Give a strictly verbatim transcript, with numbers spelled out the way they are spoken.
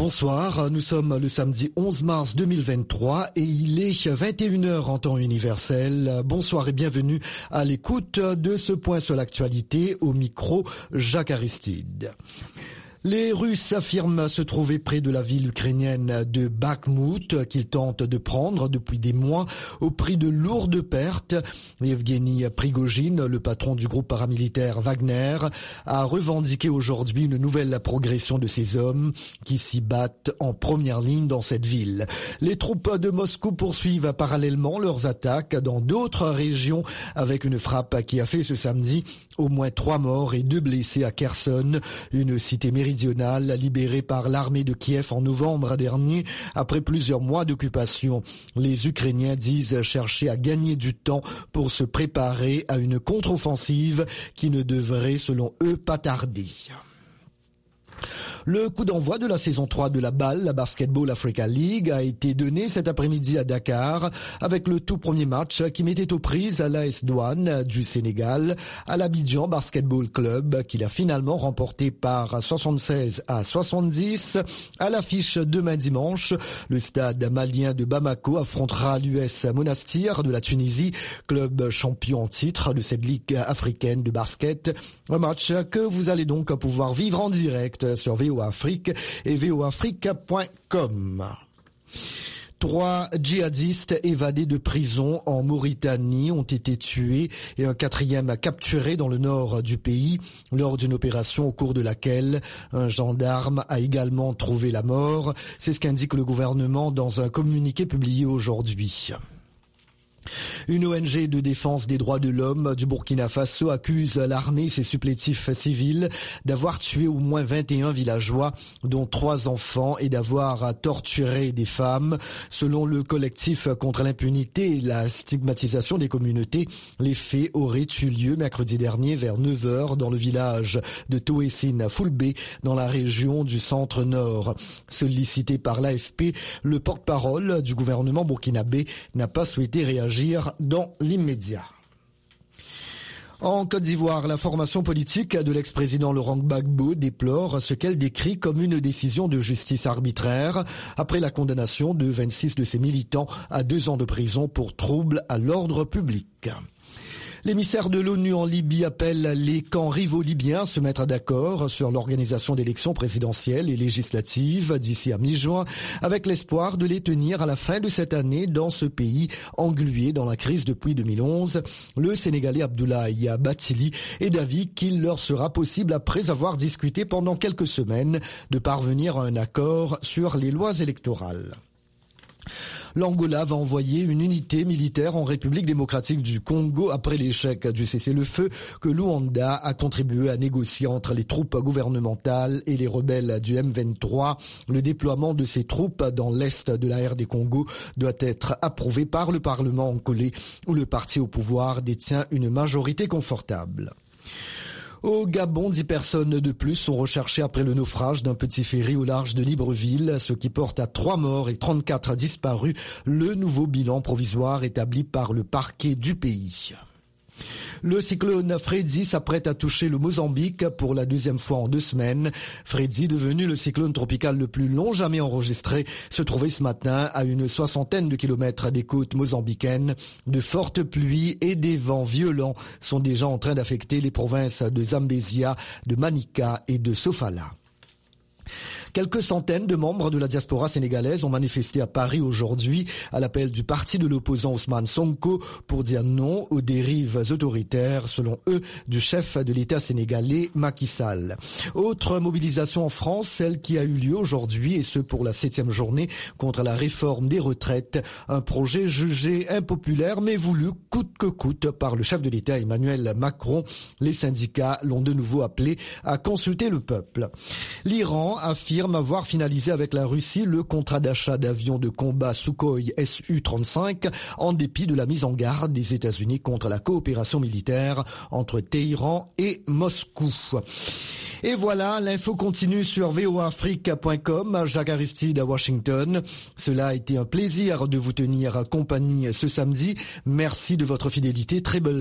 Bonsoir, nous sommes le samedi onze mars deux mille vingt-trois et il est vingt et une heures en temps universel. Bonsoir et bienvenue à l'écoute de ce point sur l'actualité. Au micro, Jacques Aristide. Les Russes affirment se trouver près de la ville ukrainienne de Bakhmout qu'ils tentent de prendre depuis des mois au prix de lourdes pertes. Evgeny Prigojine, le patron du groupe paramilitaire Wagner, a revendiqué aujourd'hui une nouvelle progression de ces hommes qui s'y battent en première ligne dans cette ville. Les troupes de Moscou poursuivent parallèlement leurs attaques dans d'autres régions avec une frappe qui a fait ce samedi au moins trois morts et deux blessés à Kherson, une cité méridionale libérée par l'armée de Kiev en novembre dernier après plusieurs mois d'occupation. Les Ukrainiens disent chercher à gagner du temps pour se préparer à une contre-offensive qui ne devrait, selon eux, pas tarder. Le coup d'envoi de la saison trois de la B A L, la Basketball Africa League, a été donné cet après-midi à Dakar avec le tout premier match qui mettait aux prises à l'A S Douane du Sénégal à l'Abidjan Basketball Club qu'il a finalement remporté par soixante-seize à soixante-dix. À l'affiche demain dimanche, le stade malien de Bamako affrontera l'U S Monastir de la Tunisie, club champion en titre de cette ligue africaine de basket. Un match que vous allez donc pouvoir vivre en direct sur V O Afrique et v o afrique point com. Trois djihadistes évadés de prison en Mauritanie ont été tués et un quatrième capturé dans le nord du pays lors d'une opération au cours de laquelle un gendarme a également trouvé la mort. C'est ce qu'indique le gouvernement dans un communiqué publié aujourd'hui. Une O N G de défense des droits de l'homme du Burkina Faso accuse l'armée et ses supplétifs civils d'avoir tué au moins vingt et un villageois, dont trois enfants, et d'avoir torturé des femmes. Selon le collectif contre l'impunité et la stigmatisation des communautés, les faits auraient eu lieu mercredi dernier vers neuf heures dans le village de Toessine Foulbé, dans la région du centre-nord. Sollicité par l'A F P, le porte-parole du gouvernement burkinabé n'a pas souhaité réagir dans l'immédiat. En Côte d'Ivoire, la formation politique de l'ex-président Laurent Gbagbo déplore ce qu'elle décrit comme une décision de justice arbitraire après la condamnation de vingt-six de ses militants à deux ans de prison pour troubles à l'ordre public. L'émissaire de l'ONU en Libye appelle les camps rivaux libyens à se mettre d'accord sur l'organisation d'élections présidentielles et législatives d'ici à mi-juin, avec l'espoir de les tenir à la fin de cette année dans ce pays englué dans la crise depuis deux mille onze. Le Sénégalais Abdoulaye Bathily est d'avis qu'il leur sera possible, après avoir discuté pendant quelques semaines, de parvenir à un accord sur les lois électorales. L'Angola va envoyer une unité militaire en République démocratique du Congo après l'échec du cessez-le-feu que Luanda a contribué à négocier entre les troupes gouvernementales et les rebelles du M vingt-trois. Le déploiement de ces troupes dans l'est de la R D Congo doit être approuvé par le Parlement angolais, où le parti au pouvoir détient une majorité confortable. Au Gabon, dix personnes de plus sont recherchées après le naufrage d'un petit ferry au large de Libreville, ce qui porte à trois morts et trente-quatre disparus, le nouveau bilan provisoire établi par le parquet du pays. Le cyclone Freddy s'apprête à toucher le Mozambique pour la deuxième fois en deux semaines. Freddy, devenu le cyclone tropical le plus long jamais enregistré, se trouvait ce matin à une soixantaine de kilomètres des côtes mozambicaines. De fortes pluies et des vents violents sont déjà en train d'affecter les provinces de Zambézia, de Manica et de Sofala. Quelques centaines de membres de la diaspora sénégalaise ont manifesté à Paris aujourd'hui à l'appel du parti de l'opposant Ousmane Sonko pour dire non aux dérives autoritaires, selon eux, du chef de l'État sénégalais Macky Sall. Autre mobilisation en France, celle qui a eu lieu aujourd'hui, et ce pour la septième journée, contre la réforme des retraites, un projet jugé impopulaire mais voulu coûte que coûte par le chef de l'État Emmanuel Macron. Les syndicats l'ont de nouveau appelé à consulter le peuple. L'Iran affirme avoir finalisé avec la Russie le contrat d'achat d'avions de combat Sukhoi S U trente-cinq en dépit de la mise en garde des États-Unis contre la coopération militaire entre Téhéran et Moscou. Et voilà, l'info continue sur v o afrique point com. Jacques Aristide à Washington. Cela a été un plaisir de vous tenir compagnie ce samedi. Merci de votre fidélité. Très belle